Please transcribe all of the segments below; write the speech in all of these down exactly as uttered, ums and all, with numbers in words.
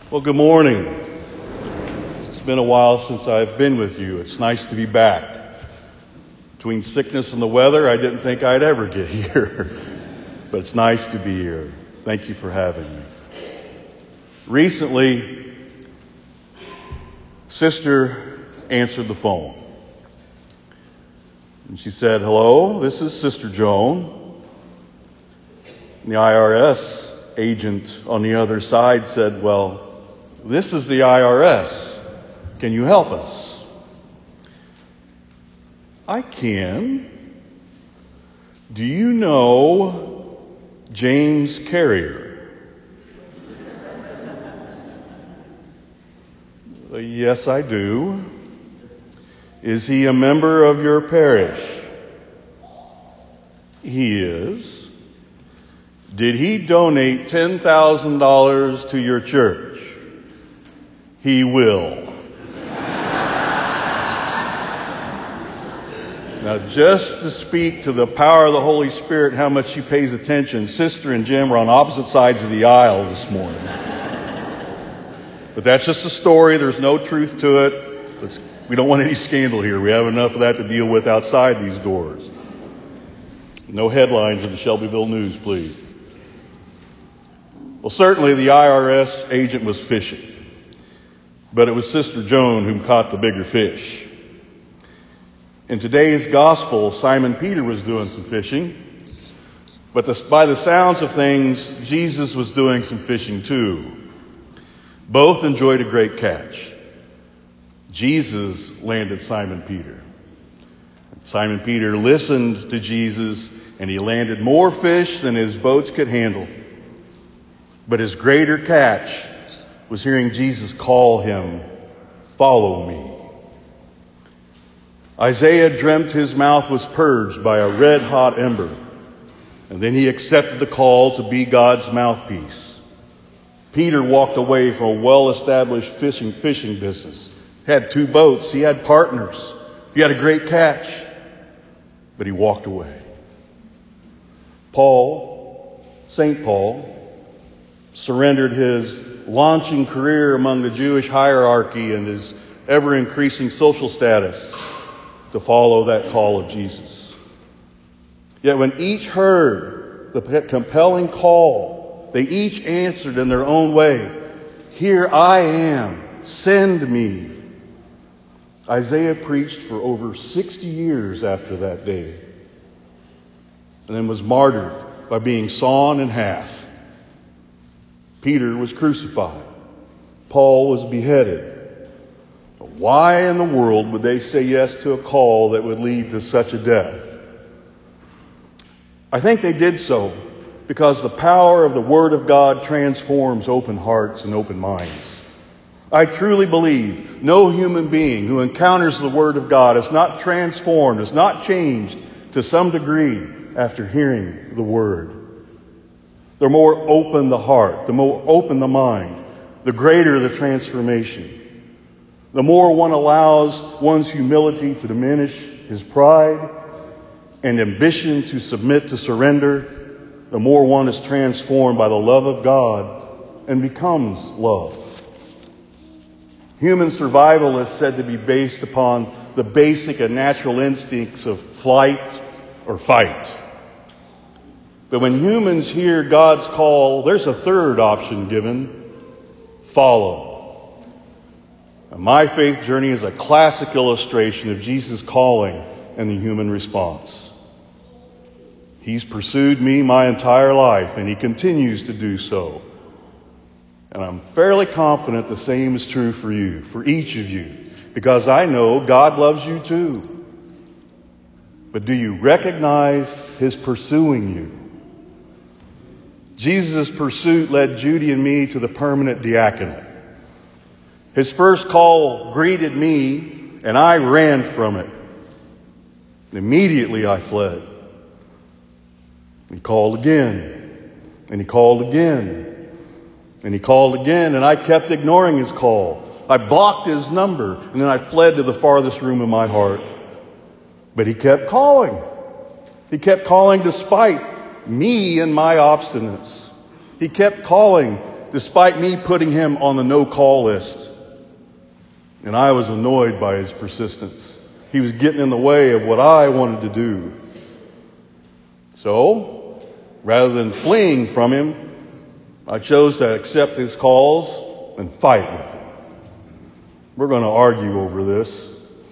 Well, good morning. It's been a while since I've been with you. It's nice to be back. Between sickness and the weather, I didn't think I'd ever get here. But it's nice to be here. Thank you for having me. Recently, Sister answered the phone. And she said, "Hello, this is Sister Joan." And the I R S agent on the other side said, "Well, this is the I R S. Can you help us?" "I can. Do you know James Carrier?" "Yes, I do. Is he a member of your parish?" "He is." "Did he donate ten thousand dollars to your church?" "He will." Now, just to speak to the power of the Holy Spirit and how much he pays attention, Sister and Jim are on opposite sides of the aisle this morning. But that's just a story. There's no truth to it. It's, we don't want any scandal here. We have enough of that to deal with outside these doors. No headlines in the Shelbyville News, please. Well, certainly the I R S agent was fishing. But it was Sister Joan whom caught the bigger fish. In today's gospel, Simon Peter was doing some fishing. But the, by the sounds of things, Jesus was doing some fishing too. Both enjoyed a great catch. Jesus landed Simon Peter. Simon Peter listened to Jesus, and he landed more fish than his boats could handle. But his greater catch was hearing Jesus call him, "Follow me." Isaiah dreamt his mouth was purged by a red-hot ember, and then he accepted the call to be God's mouthpiece. Peter walked away from a well-established fishing fishing business. He had two boats. He had partners. He had a great catch. But he walked away. Paul, Saint Paul, surrendered his launching career among the Jewish hierarchy and his ever-increasing social status to follow that call of Jesus. Yet when each heard the compelling call, they each answered in their own way, "Here I am, send me." Isaiah preached for over sixty years after that day, and then was martyred by being sawn in half. Peter was crucified. Paul was beheaded. Why in the world would they say yes to a call that would lead to such a death? I think they did so because the power of the Word of God transforms open hearts and open minds. I truly believe no human being who encounters the Word of God is not transformed, is not changed to some degree after hearing the Word. The more open the heart, the more open the mind, the greater the transformation. The more one allows one's humility to diminish his pride and ambition to submit to surrender, the more one is transformed by the love of God and becomes love. Human survival is said to be based upon the basic and natural instincts of flight or fight. But when humans hear God's call, there's a third option given: follow. And my faith journey is a classic illustration of Jesus' calling and the human response. He's pursued me my entire life, and he continues to do so. And I'm fairly confident the same is true for you, for each of you, because I know God loves you too. But do you recognize his pursuing you? Jesus' pursuit led Judy and me to the permanent diaconate. His first call greeted me, and I ran from it. And immediately I fled. He called again, and he called again, and he called again, and I kept ignoring his call. I blocked his number, and then I fled to the farthest room in my heart. But he kept calling. He kept calling despite me and my obstinance. He kept calling despite me putting him on the no-call list. And I was annoyed by his persistence. He was getting in the way of what I wanted to do. So, rather than fleeing from him, I chose to accept his calls and fight with him. We're going to argue over this.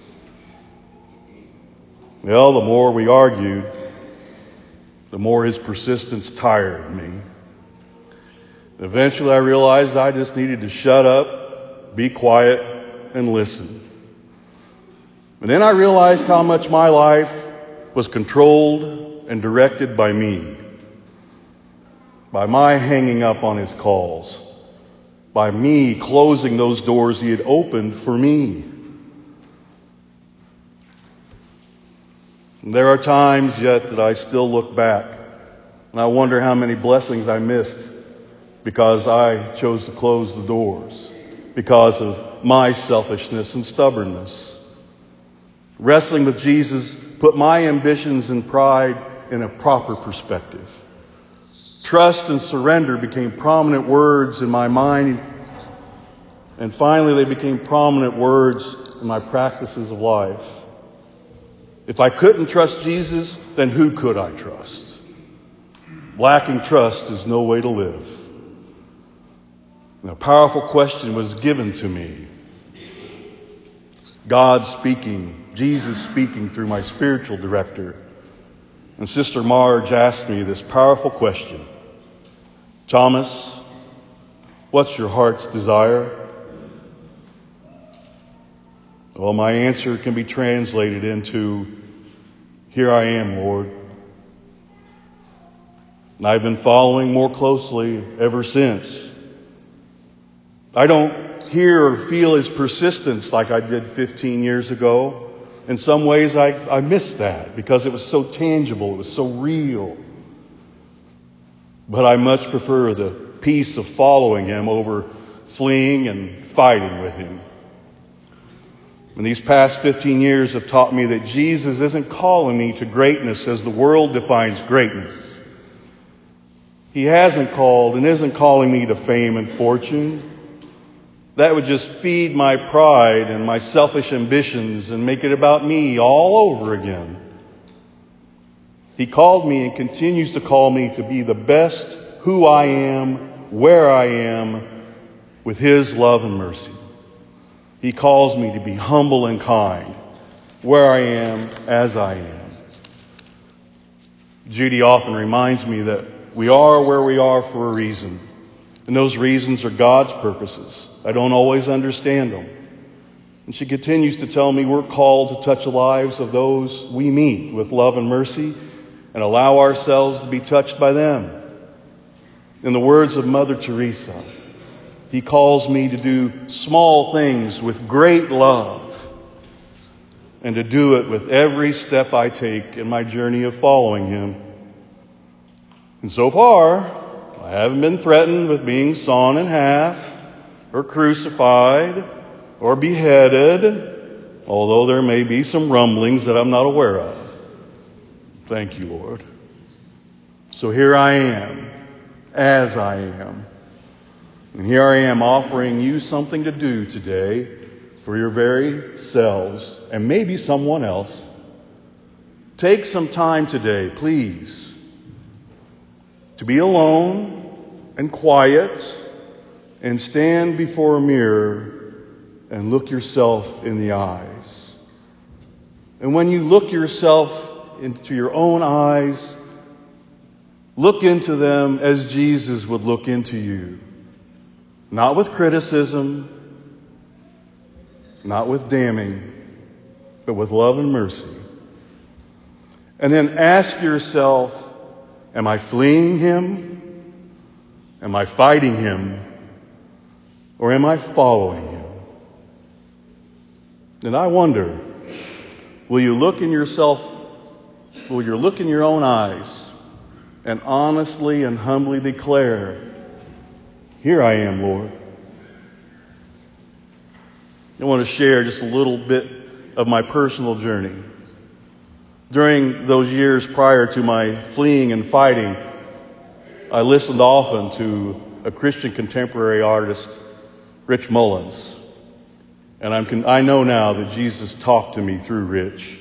Well, the more we argued, the more his persistence tired me. Eventually I realized I just needed to shut up, be quiet, and listen. And then I realized how much my life was controlled and directed by me. By my hanging up on his calls. By me closing those doors he had opened for me. And there are times yet that I still look back and I wonder how many blessings I missed because I chose to close the doors, because of my selfishness and stubbornness. Wrestling with Jesus put my ambitions and pride in a proper perspective. Trust and surrender became prominent words in my mind, and finally they became prominent words in my practices of life. If I couldn't trust Jesus, then who could I trust? Lacking trust is no way to live. And a powerful question was given to me. God speaking, Jesus speaking through my spiritual director. And Sister Marge asked me this powerful question. Thomas, what's your heart's desire? Well, my answer can be translated into, here I am, Lord. And I've been following more closely ever since. I don't hear or feel his persistence like I did fifteen years ago. In some ways, I, I miss that because it was so tangible, it was so real. But I much prefer the peace of following him over fleeing and fighting with him. And these past fifteen years have taught me that Jesus isn't calling me to greatness as the world defines greatness. He hasn't called and isn't calling me to fame and fortune. That would just feed my pride and my selfish ambitions and make it about me all over again. He called me and continues to call me to be the best who I am, where I am, with his love and mercy. He calls me to be humble and kind, where I am, as I am. Judy often reminds me that we are where we are for a reason. And those reasons are God's purposes. I don't always understand them. And she continues to tell me we're called to touch the lives of those we meet with love and mercy and allow ourselves to be touched by them. In the words of Mother Teresa, he calls me to do small things with great love and to do it with every step I take in my journey of following him. And so far, I haven't been threatened with being sawn in half or crucified or beheaded, although there may be some rumblings that I'm not aware of. Thank you, Lord. So here I am, as I am. And here I am offering you something to do today for your very selves and maybe someone else. Take some time today, please, to be alone and quiet and stand before a mirror and look yourself in the eyes. And when you look yourself into your own eyes, look into them as Jesus would look into you. Not with criticism, not with damning, but with love and mercy. And then ask yourself, am I fleeing him? Am I fighting him? Or am I following him? And I wonder, will you look in yourself, will you look in your own eyes and honestly and humbly declare, here I am, Lord. I want to share just a little bit of my personal journey. During those years prior to my fleeing and fighting, I listened often to a Christian contemporary artist, Rich Mullins. And I'm con- I know now that Jesus talked to me through Rich.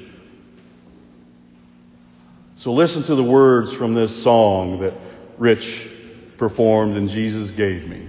So listen to the words from this song that Rich performed and Jesus gave me.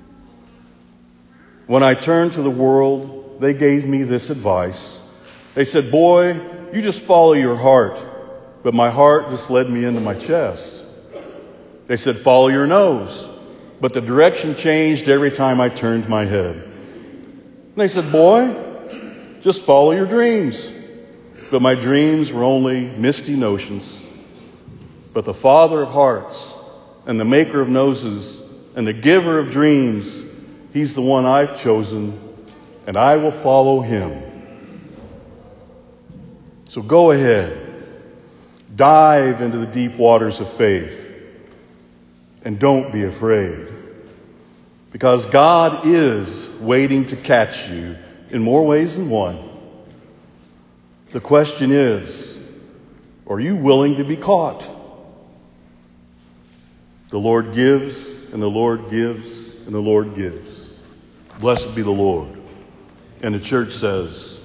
When I turned to the world, they gave me this advice. They said, boy, you just follow your heart. But my heart just led me into my chest. They said, follow your nose. But the direction changed every time I turned my head. And they said, boy, just follow your dreams. But my dreams were only misty notions. But the Father of hearts and the maker of noses and the giver of dreams, He's the one I've chosen, and I will follow Him. So go ahead. Dive into the deep waters of faith. And don't be afraid. Because God is waiting to catch you in more ways than one. The question is, are you willing to be caught? The Lord gives, and the Lord gives, and the Lord gives. Blessed be the Lord. And the church says,